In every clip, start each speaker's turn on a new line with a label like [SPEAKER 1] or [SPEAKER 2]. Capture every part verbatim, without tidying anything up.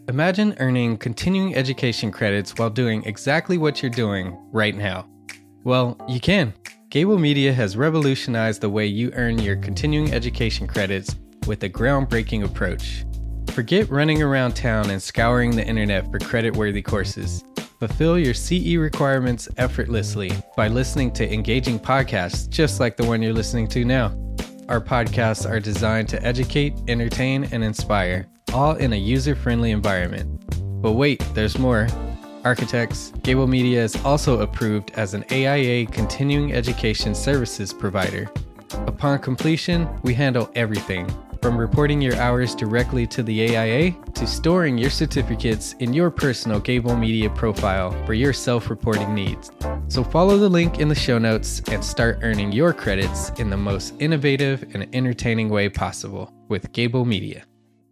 [SPEAKER 1] Imagine earning continuing education credits while doing exactly what you're doing right now. Well, you can. Gable Media has revolutionized the way you earn your continuing education credits with a groundbreaking approach. Forget running around town and scouring the internet for credit-worthy courses. Fulfill your C E requirements effortlessly by listening to engaging podcasts just like the one you're listening to now. Our podcasts are designed to educate, entertain, and inspire, all in a user-friendly environment. But wait, there's more. Architects, Gable Media is also approved as an A I A continuing education services provider. Upon completion, we handle everything, from reporting your hours directly to the A I A to storing your certificates in your personal Gable Media profile for your self-reporting needs. So follow the link in the show notes and start earning your credits in the most innovative and entertaining way possible with Gable Media.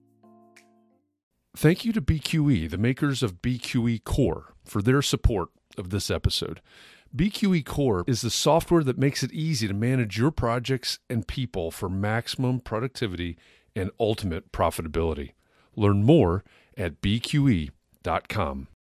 [SPEAKER 2] Thank you to B Q E, the makers of B Q E Core, for their support of this episode. B Q E Core is the software that makes it easy to manage your projects and people for maximum productivity and ultimate profitability. Learn more at b q e dot com.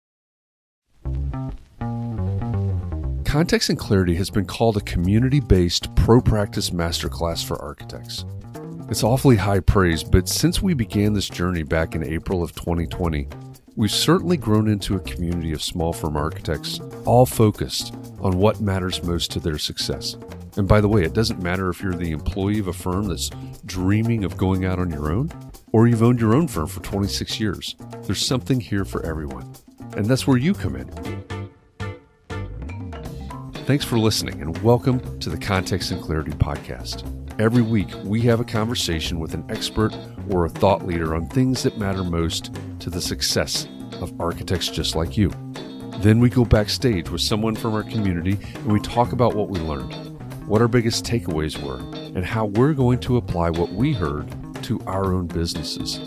[SPEAKER 2] Context and Clarity has been called a community-based pro-practice masterclass for architects. It's awfully high praise, but since we began this journey back in April of twenty twenty, we've certainly grown into a community of small firm architects, all focused on what matters most to their success. And by the way, it doesn't matter if you're the employee of a firm that's dreaming of going out on your own, or you've owned your own firm for twenty-six years. There's something here for everyone. And that's where you come in. Thanks for listening, and welcome to the Context and Clarity podcast. Every week, we have a conversation with an expert or a thought leader on things that matter most to the success of architects just like you. Then we go backstage with someone from our community and we talk about what we learned, what our biggest takeaways were, and how we're going to apply what we heard to our own businesses.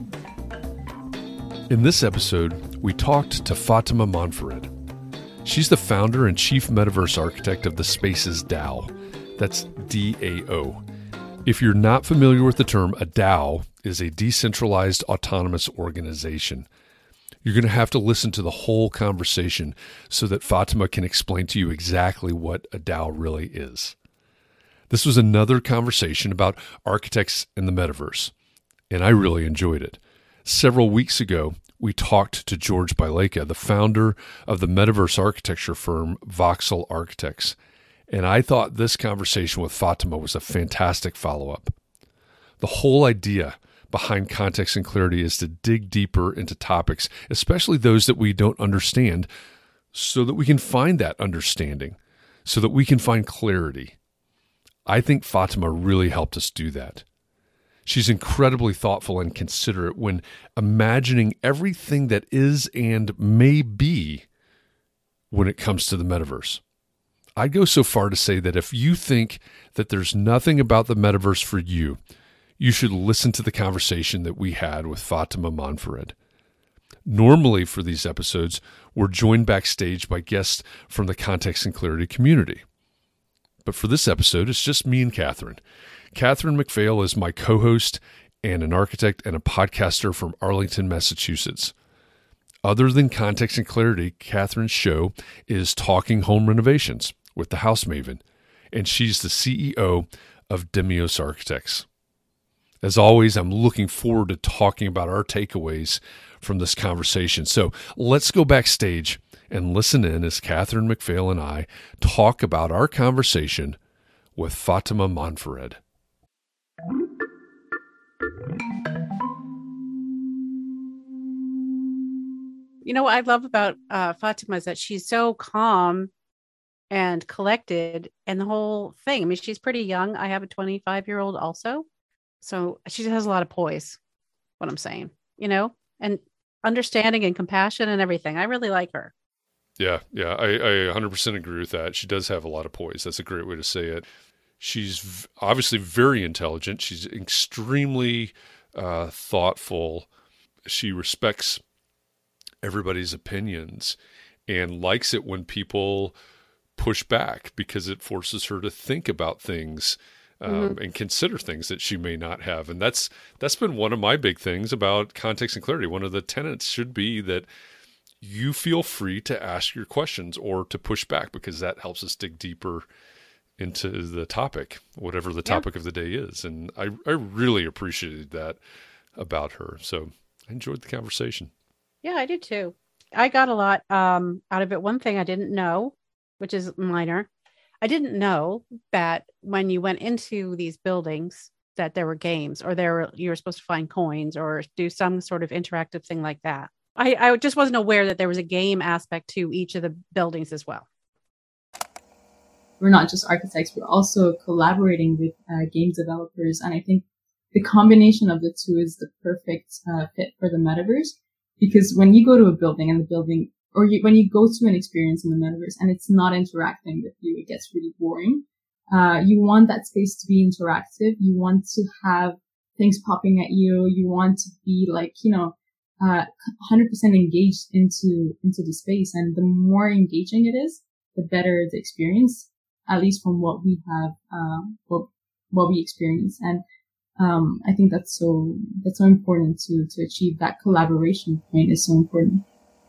[SPEAKER 2] In this episode, we talked to Fatima Monfared. She's the founder and chief metaverse architect of the Spaces DAO. That's D A O. If you're not familiar with the term, a DAO is a decentralized autonomous organization. You're going to have to listen to the whole conversation so that Fatima can explain to you exactly what a DAO really is. This was another conversation about architects and the metaverse, and I really enjoyed it. Several weeks ago, we talked to George Baileka, the founder of the metaverse architecture firm Voxel Architects. And I thought this conversation with Fatima was a fantastic follow-up. The whole idea behind Context and Clarity is to dig deeper into topics, especially those that we don't understand, so that we can find that understanding, so that we can find clarity. I think Fatima really helped us do that. She's incredibly thoughtful and considerate when imagining everything that is and may be when it comes to the metaverse. I'd go so far to say that if you think that there's nothing about the metaverse for you, you should listen to the conversation that we had with Fatima Monfared. Normally for these episodes, we're joined backstage by guests from the Context and Clarity community. But for this episode, it's just me and Catherine. Catherine McPhail is my co-host and an architect and a podcaster from Arlington, Massachusetts. Other than Context and Clarity, Catherine's show is Talking Home Renovations with the House Maven, and she's the C E O of Demios Architects. As always, I'm looking forward to talking about our takeaways from this conversation. So let's go backstage and listen in as Catherine McPhail and I talk about our conversation with Fatima Monfared.
[SPEAKER 3] You know what I love about uh, Fatima is that she's so calm and collected, and the whole thing. I mean, she's pretty young. I have a twenty-five-year-old also. So she has a lot of poise, what I'm saying, you know, and understanding and compassion and everything. I really like her.
[SPEAKER 2] Yeah, yeah, I, I one hundred percent agree with that. She does have a lot of poise. That's a great way to say it. She's v- obviously very intelligent. She's extremely uh, thoughtful. She respects everybody's opinions and likes it when people push back because it forces her to think about things um,
[SPEAKER 3] Mm-hmm.
[SPEAKER 2] and consider things that she may not have. And that's that's been one of my big things about context and clarity. One of the tenets should be that you feel free to ask your questions or to push back, because that helps us dig deeper into the topic, whatever the topic yeah. of the day is. And I, I really appreciated that about her. So I enjoyed the conversation.
[SPEAKER 3] Yeah, I did too. I got a lot um, out of it. One thing I didn't know, which is minor, I didn't know that when you went into these buildings that there were games, or there were, you were supposed to find coins or do some sort of interactive thing like that. I, I just wasn't aware that there was a game aspect to each of the buildings as well.
[SPEAKER 4] We're not just architects, we're also collaborating with uh, game developers. And I think the combination of the two is the perfect uh, fit for the metaverse. Because when you go to a building and the building, or you, when you go to an experience in the metaverse and it's not interacting with you, it gets really boring. Uh, you want that space to be interactive. You want to have things popping at you. You want to be like, you know, uh, one hundred percent engaged into, into the space. And the more engaging it is, the better the experience, at least from what we have, uh, what, what we experience. And, um, I think that's so, that's so important to, to achieve that collaboration point is so important.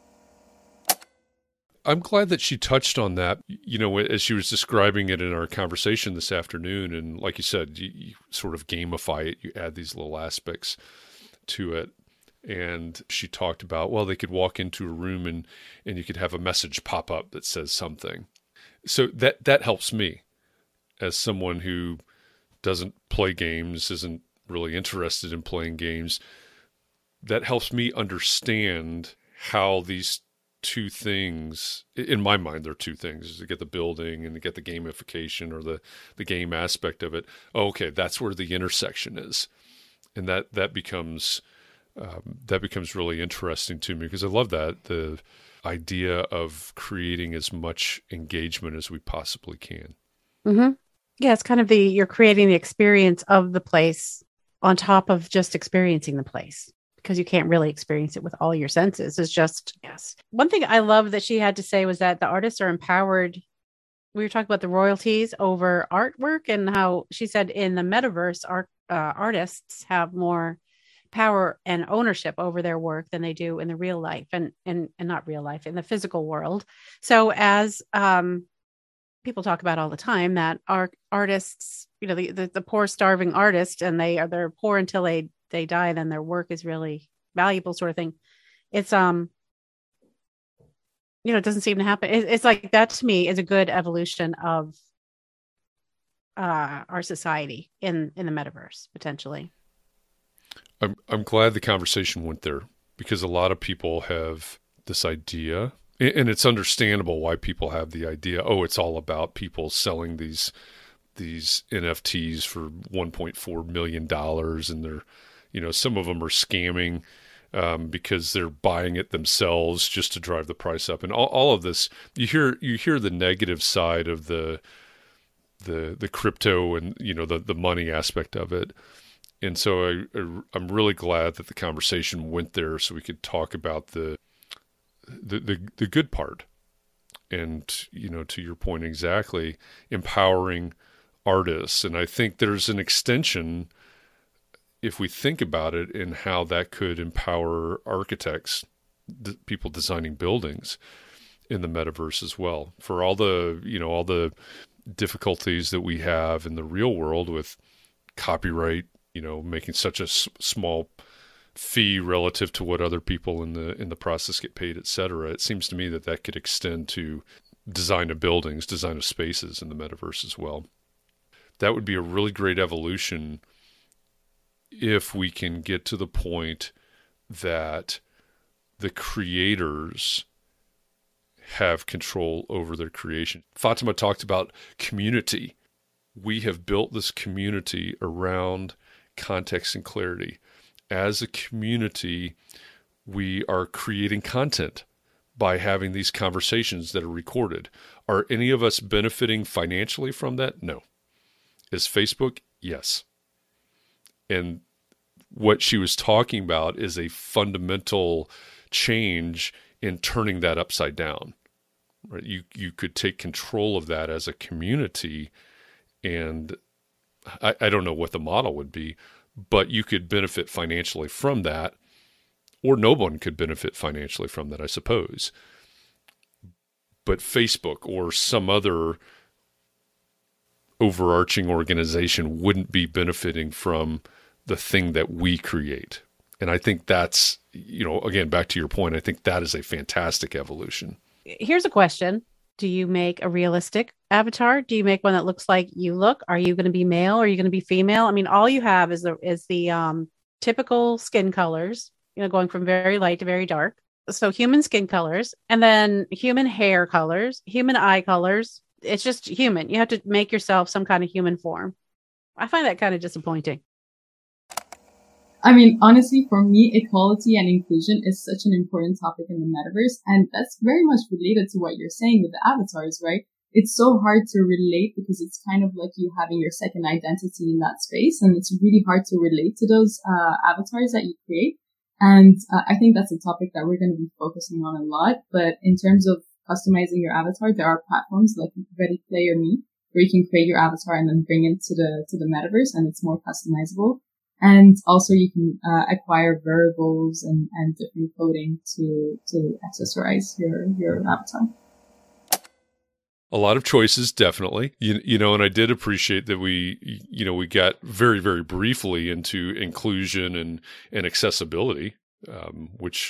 [SPEAKER 2] I'm glad that she touched on that, you know, as she was describing it in our conversation this afternoon. And like you said, you, you sort of gamify it. You add these little aspects to it. And she talked about, well, they could walk into a room and, and you could have a message pop up that says something. So that, that helps me as someone who doesn't play games, isn't really interested in playing games. That helps me understand how these two things, in my mind, there are two things, is to get the building and to get the gamification or the, the game aspect of it. Oh, okay, that's where the intersection is. And that, that becomes... Um, that becomes really interesting to me, because I love that, the idea of creating as much engagement as we possibly can.
[SPEAKER 3] Mm-hmm. Yeah, it's kind of the, you're creating the experience of the place on top of just experiencing the place, because you can't really experience it with all your senses. It's just, yes. One thing I love that she had to say was that the artists are empowered. We were talking about the royalties over artwork, and how she said in the metaverse, art, uh, artists have more power and ownership over their work than they do in the real life, and and and not real life, in the physical world. So as um people talk about all the time, that our artists, you know, the, the the poor starving artist, and they are they're poor until they they die, then their work is really valuable, sort of thing. It's um you know, it doesn't seem to happen. It, it's like that, to me, is a good evolution of uh our society in in the metaverse, potentially.
[SPEAKER 2] I'm I'm glad the conversation went there, because a lot of people have this idea, and it's understandable why people have the idea, oh, it's all about people selling these these N F Ts for one point four million dollars, and they're, you know, some of them are scamming um, because they're buying it themselves just to drive the price up, and all, all of this. You hear you hear the negative side of the the the crypto and, you know, the the money aspect of it. And so I, I'm really glad that the conversation went there, so we could talk about the, the the the good part, and, you know, to your point exactly, empowering artists. And I think there's an extension, if we think about it, in how that could empower architects, the people designing buildings in the metaverse as well. For all the, you know, all the difficulties that we have in the real world with copyright, you know, making such a s- small fee relative to what other people in the in the process get paid, et cetera. It seems to me that that could extend to design of buildings, design of spaces in the metaverse as well. That would be a really great evolution if we can get to the point that the creators have control over their creation. Fatima talked about community. We have built this community around context and clarity. As a community, we are creating content by having these conversations that are recorded. Are any of us benefiting financially from that? No. Is Facebook? Yes. And what she was talking about is a fundamental change in turning that upside down. Right? You you could take control of that as a community, and I, I don't know what the model would be, but you could benefit financially from that, or no one could benefit financially from that, I suppose. But Facebook or some other overarching organization wouldn't be benefiting from the thing that we create. And I think that's, you know, again, back to your point, I think that is a fantastic evolution.
[SPEAKER 3] Here's a question. Do you make a realistic avatar? Do you make one that looks like you look? Are you going to be male? Are you going to be female? I mean, all you have is the is the um, typical skin colors, you know, going from very light to very dark. So human skin colors, and then human hair colors, human eye colors. It's just human. You have to make yourself some kind of human form. I find that kind of disappointing.
[SPEAKER 4] I mean, honestly, for me, equality and inclusion is such an important topic in the metaverse. And that's very much related to what you're saying with the avatars, right? It's so hard to relate because it's kind of like you having your second identity in that space. And it's really hard to relate to those uh, avatars that you create. And uh, I think that's a topic that we're going to be focusing on a lot. But in terms of customizing your avatar, there are platforms like Ready Player Me where you can create your avatar and then bring it to the to the metaverse, and it's more customizable. And also you can uh, acquire variables and, and different coding to to accessorize your your avatar.
[SPEAKER 2] A lot of choices, definitely. You, you know, and I did appreciate that we, you know, we got very, very briefly into inclusion and, and accessibility, um, which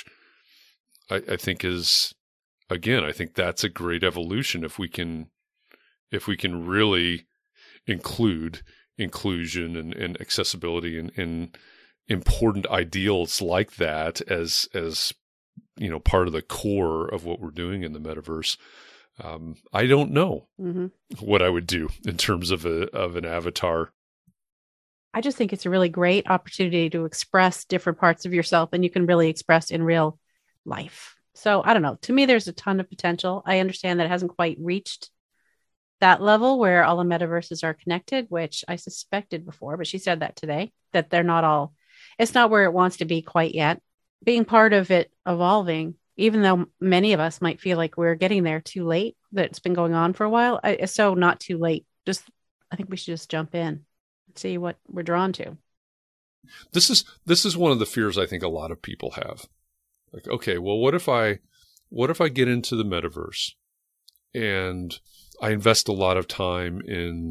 [SPEAKER 2] I, I think is, again, I think that's a great evolution if we can, if we can really include inclusion and, and accessibility and, and important ideals like that as, as, you know, part of the core of what we're doing in the metaverse. Um, I don't know mm-hmm. what I would do in terms of a of an avatar.
[SPEAKER 3] I just think it's a really great opportunity to express different parts of yourself than you can really express in real life. So I don't know. To me, there's a ton of potential. I understand that it hasn't quite reached that level where all the metaverses are connected, which I suspected before, but she said that today, that they're not all, it's not where it wants to be quite yet. Being part of it evolving, even though many of us might feel like we're getting there too late, that it's been going on for a while. I, it's so not too late. Just, I think we should just jump in and see what we're drawn to.
[SPEAKER 2] This is, this is one of the fears I think a lot of people have. Like, okay, well, what if I, what if I get into the metaverse and I invest a lot of time in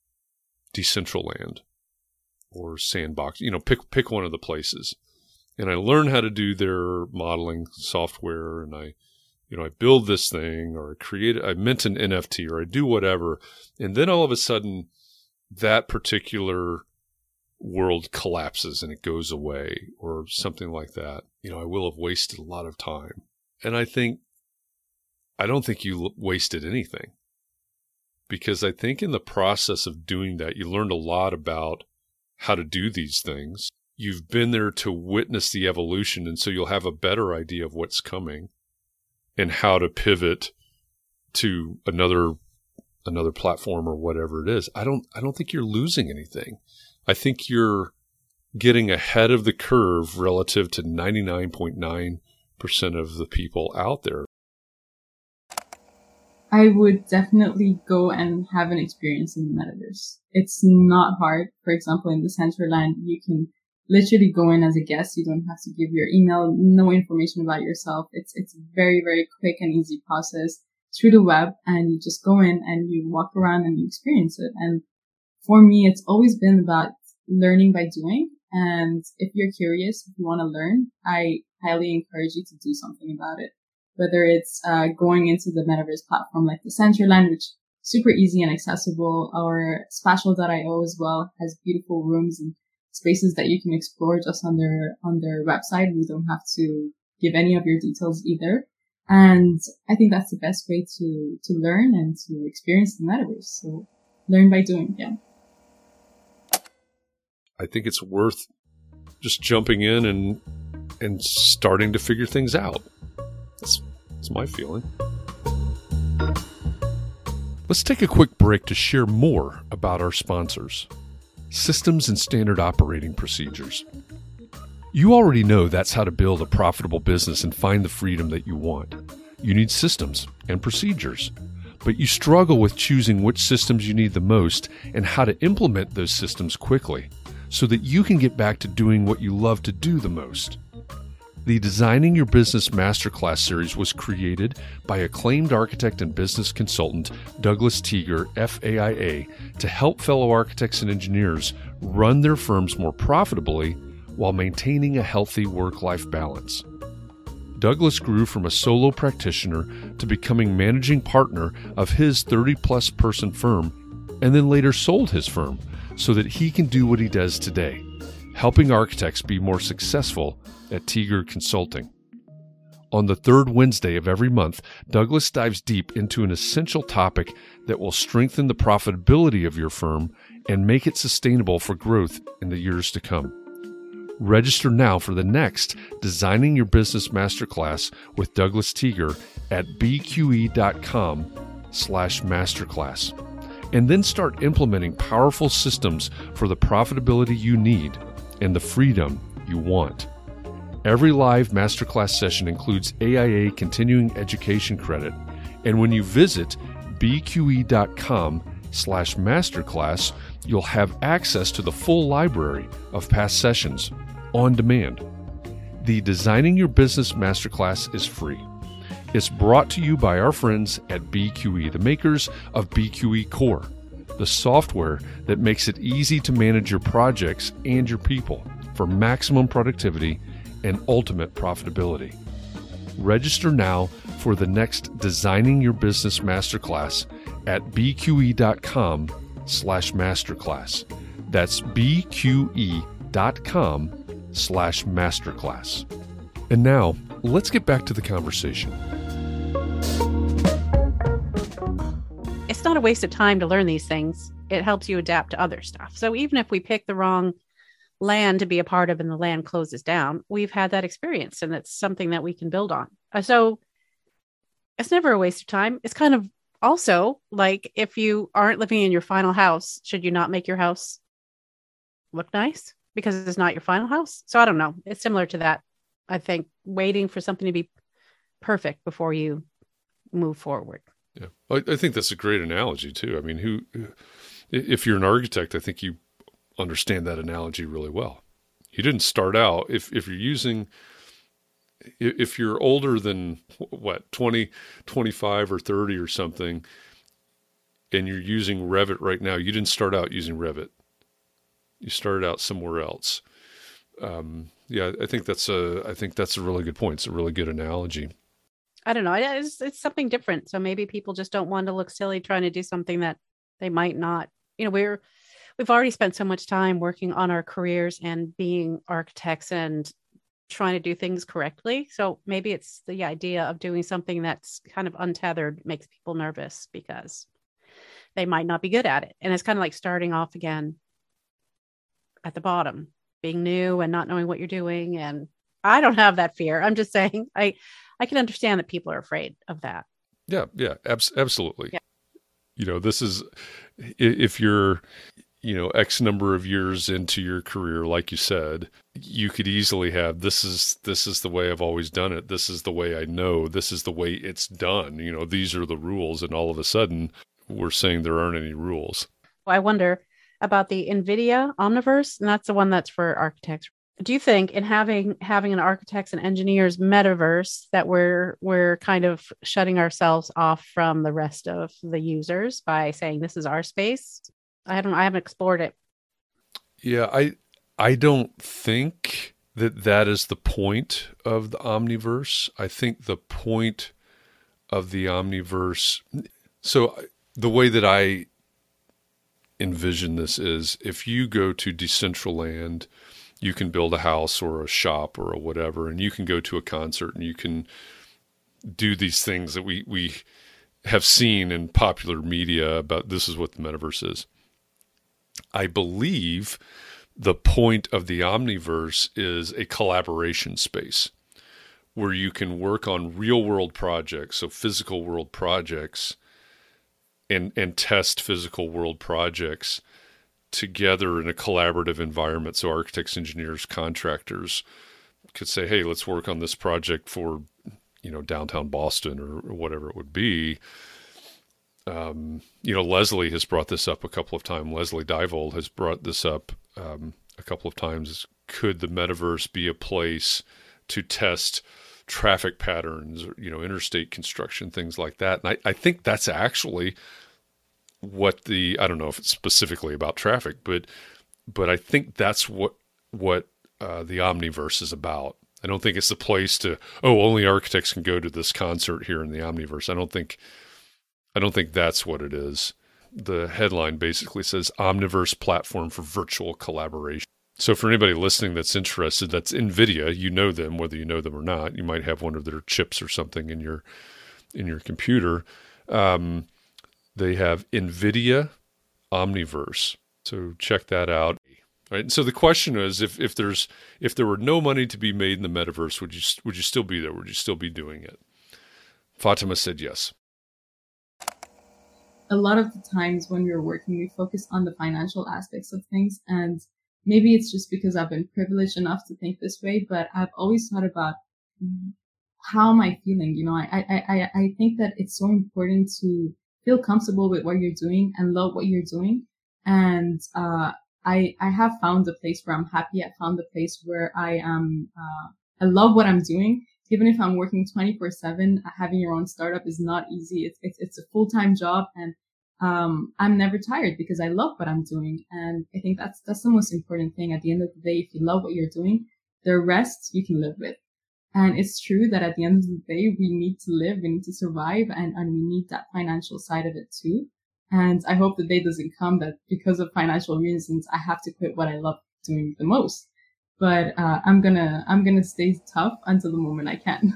[SPEAKER 2] Decentraland or Sandbox, you know, pick, pick one of the places. And I learn how to do their modeling software, and I, you know, I build this thing, or I create, I mint an N F T, or I do whatever. And then all of a sudden that particular world collapses and it goes away or something like that. You know, I will have wasted a lot of time. And I think, I don't think you wasted anything, because I think in the process of doing that, you learned a lot about how to do these things. You've been there to witness the evolution, and so you'll have a better idea of what's coming and how to pivot to another another platform or whatever it is. I don't I don't think you're losing anything. I think you're getting ahead of the curve relative to ninety-nine point nine percent of the people out there.
[SPEAKER 4] I would definitely go and have an experience in the metaverse. It's not hard. For example, in Decentraland, you can literally go in as a guest. You don't have to give your email, no information about yourself. It's it's a very, very quick and easy process through the web, and you just go in and you walk around and you experience it. And for me, it's always been about learning by doing. And if you're curious, if you want to learn, I highly encourage you to do something about it. Whether it's uh, going into the metaverse platform like Decentraland, which is super easy and accessible, or Spatial dot io as well has beautiful rooms and spaces that you can explore just on their, on their website. You don't have to give any of your details either. And I think that's the best way to, to learn and to experience the metaverse. So learn by doing, yeah.
[SPEAKER 2] I think it's worth just jumping in and, and starting to figure things out. That's, that's my feeling. Let's take a quick break to share more about our sponsors. Systems and Standard Operating Procedures. You already know that's how to build a profitable business and find the freedom that you want. You need systems and procedures. but you struggle with choosing which systems you need the most and how to implement those systems quickly so that you can get back to doing what you love to do the most. The Designing Your Business Masterclass series was created by acclaimed architect and business consultant Douglas Teager, F A I A, to help fellow architects and engineers run their firms more profitably while maintaining a healthy work-life balance. Douglas grew from a solo practitioner to becoming managing partner of his thirty-plus person firm, and then later sold his firm so that he can do what he does today, helping architects be more successful at Teager Consulting. On the third Wednesday of every month, Douglas dives deep into an essential topic that will strengthen the profitability of your firm and make it sustainable for growth in the years to come. Register now for the next Designing Your Business Masterclass with Douglas Teager at bqe.com slash masterclass, and then start implementing powerful systems for the profitability you need and the freedom you want. Every live masterclass session includes A I A continuing education credit, and when you visit bqe.com slash masterclass, you'll have access to the full library of past sessions on demand. The Designing Your Business Masterclass is free. It's brought to you by our friends at B Q E, the makers of B Q E Core, the software that makes it easy to manage your projects and your people for maximum productivity and ultimate profitability. Register now for the next Designing Your Business Masterclass at bqe.com slash masterclass. That's bqe.com slash masterclass. And now, let's get back to the conversation.
[SPEAKER 3] It's not a waste of time to learn these things. It helps you adapt to other stuff. So even if we pick the wrong land to be a part of and the land closes down, we've had that experience and it's something that we can build on. Uh, So it's never a waste of time. It's kind of also like if you aren't living in your final house, should you not make your house look nice because it's not your final house? So I don't know. It's similar to that. I think waiting for something to be perfect before you move forward.
[SPEAKER 2] Yeah, I, I think that's a great analogy too. I mean, who, if you're an architect, I think you understand that analogy really well. You didn't start out, if if you're using, if you're older than what, twenty, twenty-five or thirty or something, and you're using Revit right now, you didn't start out using Revit. You started out somewhere else. Um, yeah, I think that's a, I think that's a really good point. It's a really good analogy.
[SPEAKER 3] I don't know. It's, it's something different. So maybe people just don't want to look silly trying to do something that they might not, you know, we're, we've already spent so much time working on our careers and being architects and trying to do things correctly. So maybe it's the idea of doing something that's kind of untethered makes people nervous because they might not be good at it. And it's kind of like starting off again at the bottom, being new and not knowing what you're doing. And I don't have that fear. I'm just saying I, I can understand that people are afraid of that.
[SPEAKER 2] Yeah. Yeah. Abs- absolutely.
[SPEAKER 3] Yeah.
[SPEAKER 2] You know, this is, if you're, you know, X number of years into your career, like you said, you could easily have, this is, this is the way I've always done it. This is the way I know. This is the way it's done. You know, these are the rules. And all of a sudden we're saying there aren't any rules.
[SPEAKER 3] I wonder about the NVIDIA Omniverse, and that's the one that's for architects. Do you think in having, having an architects and engineers metaverse that we're, we're kind of shutting ourselves off from the rest of the users by saying, this is our space? I haven't, I haven't explored it.
[SPEAKER 2] Yeah, I I don't think that that is the point of the Omniverse. I think the point of the Omniverse, so the way that I envision this is if you go to Decentraland, you can build a house or a shop or a whatever, and you can go to a concert and you can do these things that we, we have seen in popular media about this is what the metaverse is. I believe the point of the Omniverse is a collaboration space where you can work on real world projects, so physical world projects, and, and test physical world projects together in a collaborative environment. So architects, engineers, contractors could say, hey, let's work on this project for, you know, downtown Boston or, or whatever it would be. Um, you know, Leslie has brought this up a couple of times. Leslie Divold has brought this up um, a couple of times. Could the metaverse be a place to test traffic patterns, or, you know, interstate construction, things like that? And I, I think that's actually what the, I don't know if it's specifically about traffic, but but I think that's what what uh, the Omniverse is about. I don't think it's the place to, oh, only architects can go to this concert here in the Omniverse. I don't think I don't think that's what it is. The headline basically says Omniverse platform for virtual collaboration. So for anybody listening that's interested, that's NVIDIA. You know them, whether you know them or not. You might have one of their chips or something in your in your computer. Um, they have NVIDIA Omniverse. So check that out. Right. And so the question is, if if there's if there were no money to be made in the metaverse, would you would you still be there? Would you still be doing it? Fatima said yes.
[SPEAKER 4] A lot of the times when we're working, we focus on the financial aspects of things, and maybe it's just because I've been privileged enough to think this way, but I've always thought about how am I feeling? You know, I I I, I think that it's so important to feel comfortable with what you're doing and love what you're doing, and uh. I, I have found a place where I'm happy. I found a place where I am, uh, I love what I'm doing. Even if I'm working twenty-four seven, having your own startup is not easy. It's, it's, it's a full-time job, and, um, I'm never tired because I love what I'm doing. And I think that's, that's the most important thing. At the end of the day, if you love what you're doing, the rest you can live with. And it's true that at the end of the day, we need to live, we need to survive, and, and we need that financial side of it too. And I hope the day doesn't come that because of financial reasons, I have to quit what I love doing the most. But uh, I'm gonna I'm gonna stay tough until the moment I can.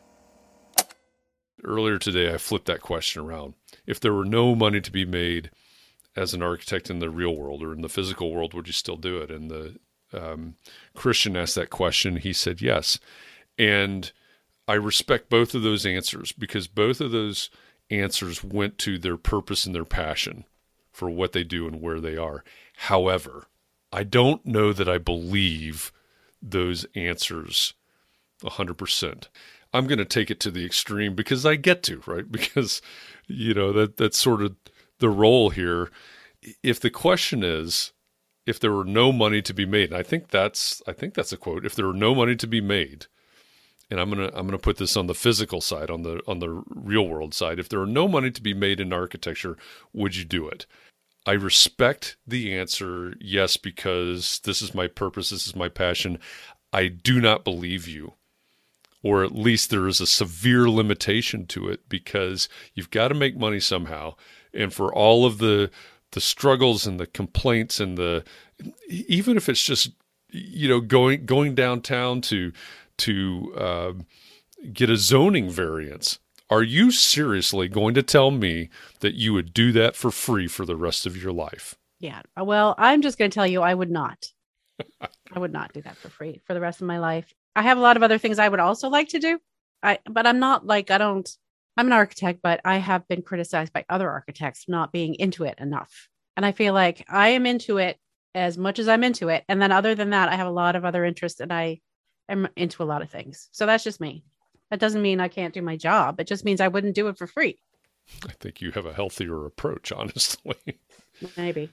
[SPEAKER 2] Earlier today, I flipped that question around. If there were no money to be made as an architect in the real world or in the physical world, would you still do it? And the um, Christian asked that question. He said yes. And I respect both of those answers because both of those answers went to their purpose and their passion for what they do and where they are. However, I don't know that I believe those answers one hundred percent. I'm going to take it to the extreme because I get to, right? Because, you know, that that's sort of the role here. If the question is, if there were no money to be made, and I think that's, I think that's a quote, if there were no money to be made, and I'm gonna I'm gonna put this on the physical side, on the on the real world side. If there were no money to be made in architecture, would you do it? I respect the answer, yes, because this is my purpose, this is my passion. I do not believe you, or at least there is a severe limitation to it because you've got to make money somehow, and for all of the the struggles and the complaints and the even if it's just you know going going downtown to to uh, get a zoning variance. Are you seriously going to tell me that you would do that for free for the rest of your life?
[SPEAKER 3] Yeah. Well, I'm just going to tell you, I would not. I would not do that for free for the rest of my life. I have a lot of other things I would also like to do. I, but I'm not like, I don't, I'm an architect, but I have been criticized by other architects for not being into it enough. And I feel like I am into it as much as I'm into it. And then other than that, I have a lot of other interests and I am into a lot of things. So that's just me. That doesn't mean I can't do my job. It just means I wouldn't do it for free.
[SPEAKER 2] I think you have a healthier approach, honestly.
[SPEAKER 3] Maybe.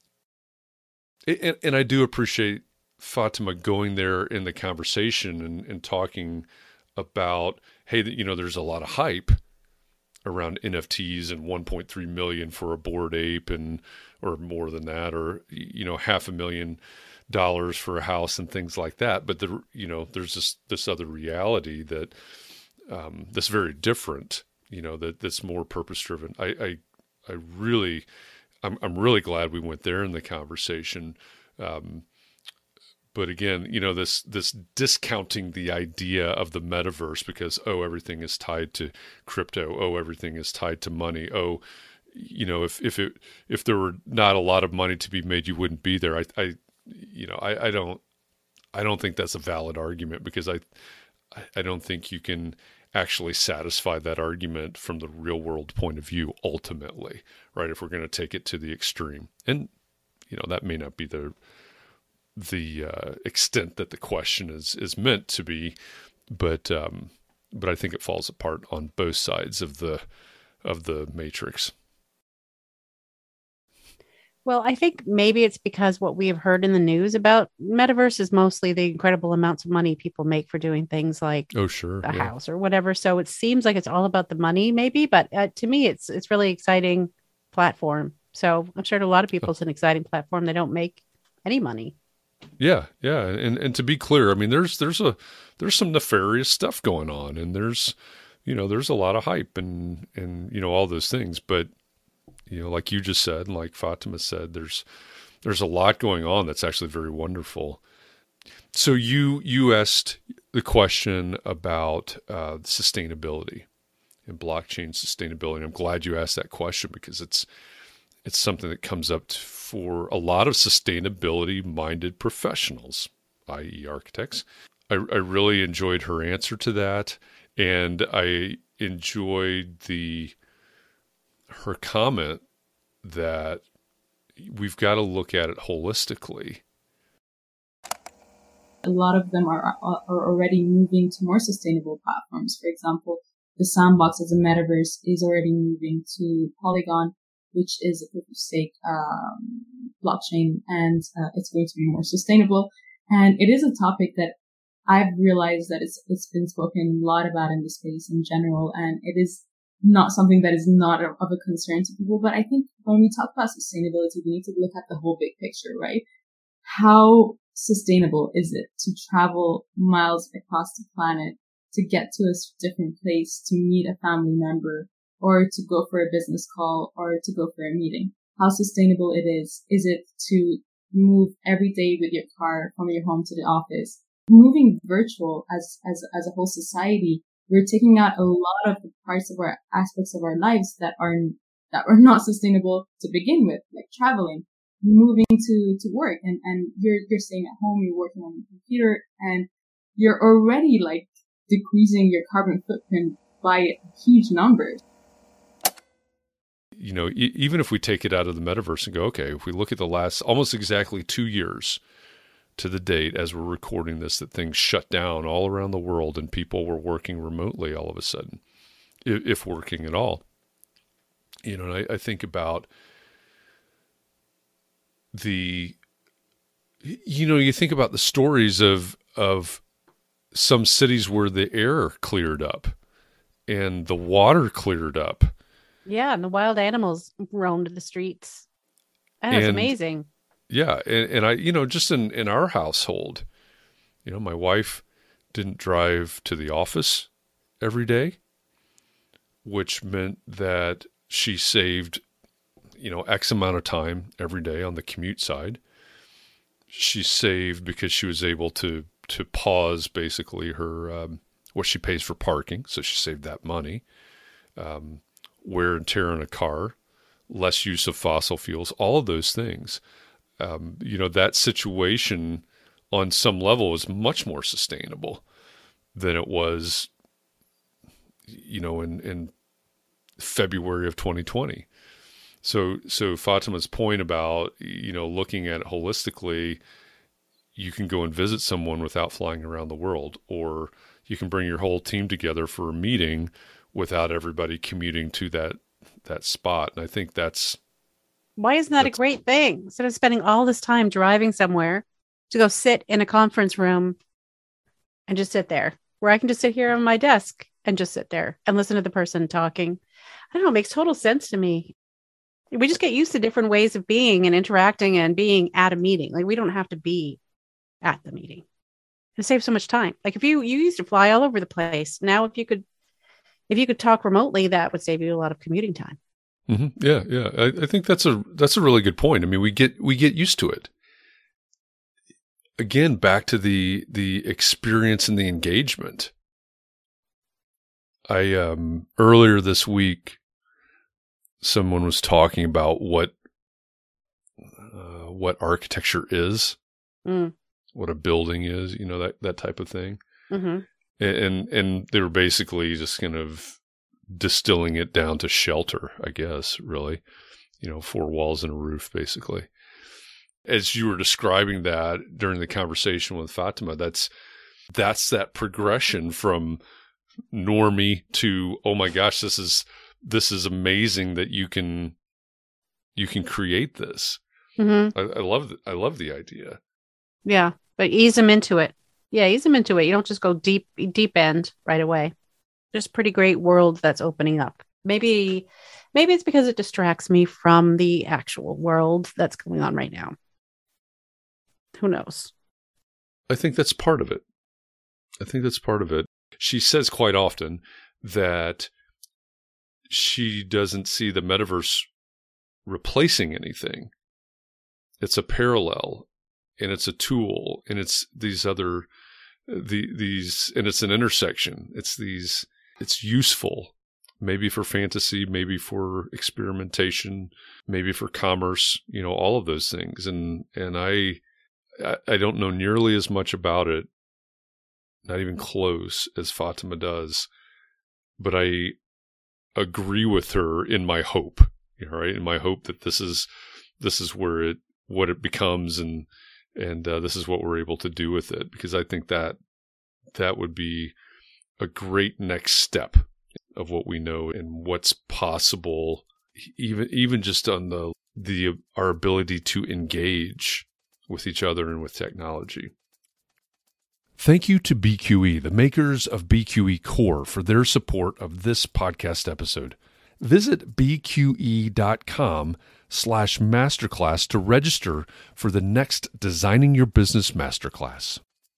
[SPEAKER 2] And, and I do appreciate Fatima going there in the conversation and, and talking about, hey, you know, there's a lot of hype around N F Ts and one point three million for a Bored Ape and, or more than that, or, you know, half a million dollars for a house and things like that. But the, you know, there's this, this other reality that, um, that's very different, you know, that that's more purpose driven. I, I, I really, I'm, I'm really glad we went there in the conversation. Um, but again, you know, this, this discounting the idea of the metaverse because, oh, everything is tied to crypto. Oh, everything is tied to money. Oh, you know, if, if it, if there were not a lot of money to be made, you wouldn't be there. I, I, you know, I, I don't, I don't think that's a valid argument because I, I don't think you can actually satisfy that argument from the real world point of view, ultimately, right? If we're going to take it to the extreme, and, you know, that may not be the, the uh, extent that the question is, is meant to be, but, um, but I think it falls apart on both sides of the, of the matrix.
[SPEAKER 3] Well, I think maybe it's because what we have heard in the news about metaverse is mostly the incredible amounts of money people make for doing things like
[SPEAKER 2] Oh, sure.
[SPEAKER 3] the
[SPEAKER 2] Yeah.
[SPEAKER 3] house or whatever. So it seems like it's all about the money, maybe. But uh, to me, it's it's really exciting platform. So I'm sure to a lot of people, it's an exciting platform. They don't make any money.
[SPEAKER 2] Yeah, yeah, and and to be clear, I mean, there's there's a there's some nefarious stuff going on, and there's you know there's a lot of hype and and you know all those things, but you know, like you just said, and like Fatima said, there's there's a lot going on that's actually very wonderful. So you you asked the question about uh, sustainability and blockchain sustainability. I'm glad you asked that question because it's it's something that comes up t- for a lot of sustainability-minded professionals, that is architects. I, I really enjoyed her answer to that, and I enjoyed the her comment that we've got to look at it holistically.
[SPEAKER 4] A lot of them are, are already moving to more sustainable platforms. For example, the Sandbox as a metaverse is already moving to Polygon, which is a proof of stake um, blockchain, and uh, it's going to be more sustainable. And it is a topic that I've realized that it's it's been spoken a lot about in the space in general, and it is not something that is not a, of a concern to people. But I think when we talk about sustainability, we need to look at the whole big picture, right? How sustainable is it to travel miles across the planet to get to a different place, to meet a family member, or to go for a business call, or to go for a meeting? How sustainable it is. Is it to move every day with your car from your home to the office? Moving virtual as, as, as a whole society, we're taking out a lot of the parts of our aspects of our lives that are, that are not sustainable to begin with, like traveling, moving to, to work, and, and you're, you're staying at home, you're working on your computer, and you're already like decreasing your carbon footprint by huge numbers.
[SPEAKER 2] You know, e- even if we take it out of the metaverse and go, okay, if we look at the last almost exactly two years to the date as we're recording this, that things shut down all around the world and people were working remotely all of a sudden, if, if working at all. You know, and I, I think about the, you know, you think about the stories of of some cities where the air cleared up and the water cleared up.
[SPEAKER 3] Yeah, and the wild animals roamed the streets. That was
[SPEAKER 2] And-
[SPEAKER 3] amazing.
[SPEAKER 2] Yeah, and, and I, you know, just in, in our household, you know, my wife didn't drive to the office every day, which meant that she saved, you know, X amount of time every day on the commute side. She saved because she was able to to pause basically her um, what she pays for parking, so she saved that money. Um, wear and tear on a car, less use of fossil fuels, all of those things. Um, you know, that situation on some level is much more sustainable than it was, you know, in, in February of twenty twenty. So, so Fatima's point about, you know, looking at it holistically, you can go and visit someone without flying around the world, or you can bring your whole team together for a meeting without everybody commuting to that, that spot. And I think that's,
[SPEAKER 3] Why isn't that a
[SPEAKER 2] That's-
[SPEAKER 3] great thing? Instead of spending all this time driving somewhere to go sit in a conference room and just sit there, where I can just sit here on my desk and just sit there and listen to the person talking. I don't know. It makes total sense to me. We just get used to different ways of being and interacting and being at a meeting. Like, we don't have to be at the meeting. It saves so much time. Like, if you, you used to fly all over the place. Now, if you could, if you could talk remotely, that would save you a lot of commuting time.
[SPEAKER 2] mm-hmm. yeah, yeah. I, I think that's a, that's a really good point. I mean, we get, we get used to it. Again, back to the, the experience and the engagement. I, um, earlier this week, someone was talking about what, uh, what architecture is,
[SPEAKER 3] Mm.
[SPEAKER 2] what a building is, you know, that, that type of thing.
[SPEAKER 3] Mm-hmm.
[SPEAKER 2] And, and they were basically just kind of distilling it down to shelter, I guess, really, you know, four walls and a roof, basically. As you were describing that during the conversation with Fatima, that's, that's that progression from normie to, oh my gosh, this is, this is amazing that you can, you can create this.
[SPEAKER 3] Mm-hmm.
[SPEAKER 2] I, I love I love the idea.
[SPEAKER 3] Yeah, but ease them into it. Yeah, ease them into it. You don't just go deep deep end right away. There's a pretty great world that's opening up. Maybe maybe it's because it distracts me from the actual world that's going on right now. Who knows?
[SPEAKER 2] I think that's part of it. I think that's part of it. She says quite often that she doesn't see the metaverse replacing anything. It's a parallel, and it's a tool, and it's these other the these and it's an intersection. It's these it's useful, maybe for fantasy, maybe for experimentation, maybe for commerce, you know, all of those things. And and I I don't know nearly as much about it, not even close, as Fatima does, but I agree with her in my hope, you know, right? In my hope that this is this is where it what it becomes, and and uh, this is what we're able to do with it, because I think that that would be a great next step of what we know and what's possible, even even just on the the our ability to engage with each other and with technology. Thank you to B Q E, the makers of B Q E Core, for their support of this podcast episode. Visit bqe.com slash masterclass to register for the next Designing Your Business Masterclass.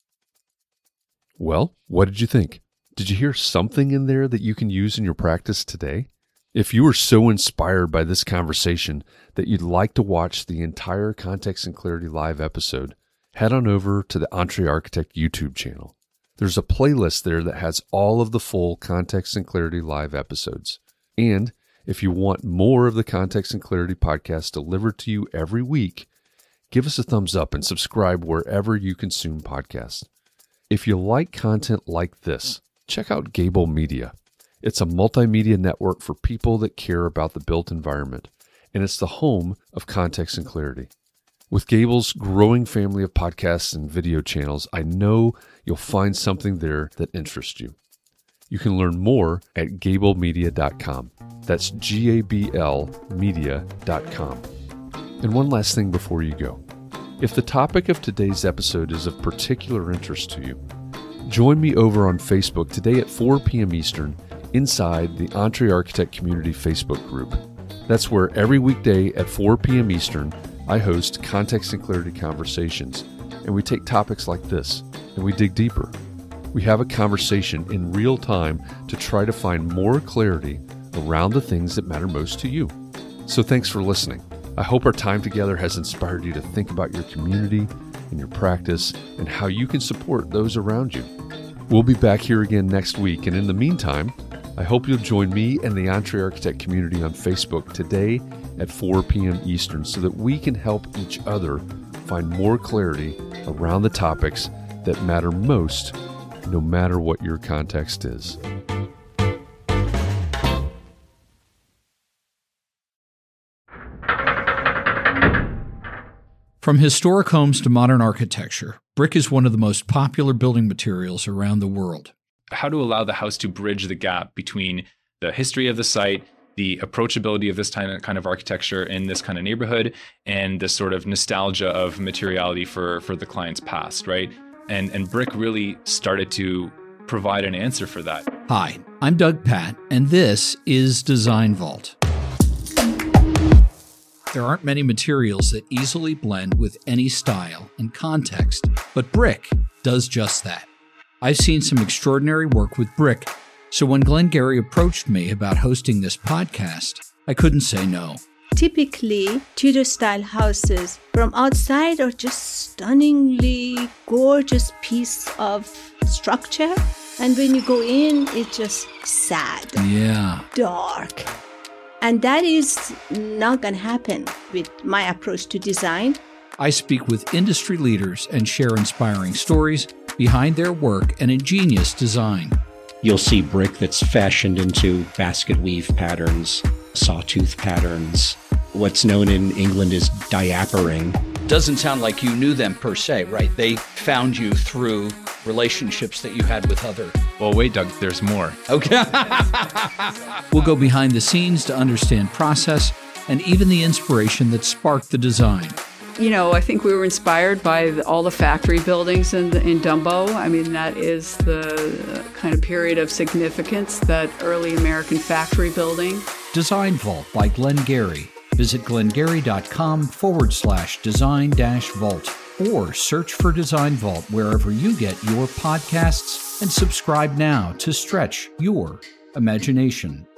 [SPEAKER 2] Well, what did you think? Did you hear something in there that you can use in your practice today? If you were so inspired by this conversation that you'd like to watch the entire Context and Clarity Live episode, head on over to the Entre Architect YouTube channel. There's a playlist there that has all of the full Context and Clarity Live episodes. And if you want more of the Context and Clarity podcast delivered to you every week, give us a thumbs up and subscribe wherever you consume podcasts. If you like content like this, check out Gable Media. It's a multimedia network for people that care about the built environment, and it's the home of Context and Clarity. With Gable's growing family of podcasts and video channels, I know you'll find something there that interests you. You can learn more at gable media dot com. That's G A B L media dot com. And one last thing before you go. If the topic of today's episode is of particular interest to you, join me over on Facebook today at four p.m. Eastern inside the Entre Architect Community Facebook group. That's where every weekday at four p.m. Eastern, I host Context and Clarity conversations, and we take topics like this, and we dig deeper. We have a conversation in real time to try to find more clarity around the things that matter most to you. So thanks for listening. I hope our time together has inspired you to think about your community and your practice and how you can support those around you. We'll be back here again next week, and in the meantime, I hope you'll join me and the Entre Architect community on Facebook today at four p.m. Eastern so that we can help each other find more clarity around the topics that matter most, no matter what your context is.
[SPEAKER 5] From historic homes to modern architecture, brick is one of the most popular building materials around the world.
[SPEAKER 6] How to allow the house to bridge the gap between the history of the site, the approachability of this kind of architecture in this kind of neighborhood, and the sort of nostalgia of materiality for, for the client's past, right? And, and brick really started to provide an answer for that.
[SPEAKER 5] Hi, I'm Doug Patt, and this is Design Vault. There aren't many materials that easily blend with any style and context, but brick does just that. I've seen some extraordinary work with brick, so when Glenn Gary approached me about hosting this podcast, I couldn't say no.
[SPEAKER 7] Typically, Tudor-style houses from outside are just stunningly gorgeous piece of structure, and when you go in, it's just sad,
[SPEAKER 5] yeah,
[SPEAKER 7] dark. And that is not going to happen with my approach to design.
[SPEAKER 5] I speak with industry leaders and share inspiring stories behind their work and ingenious design.
[SPEAKER 8] You'll see brick that's fashioned into basket weave patterns, sawtooth patterns. What's known in England as diapering.
[SPEAKER 9] Doesn't sound like you knew them per se, right? They found you through relationships that you had with other...
[SPEAKER 6] Well, wait, Doug, there's more.
[SPEAKER 9] Okay.
[SPEAKER 5] We'll go behind the scenes to understand process and even the inspiration that sparked the design.
[SPEAKER 10] You know, I think we were inspired by the, all the factory buildings in, in Dumbo. I mean, that is the kind of period of significance, that early American factory building.
[SPEAKER 5] Design Vault by Glengarry. Visit glengarry.com forward slash design dash vault or search for Design Vault wherever you get your podcasts and subscribe now to stretch your imagination.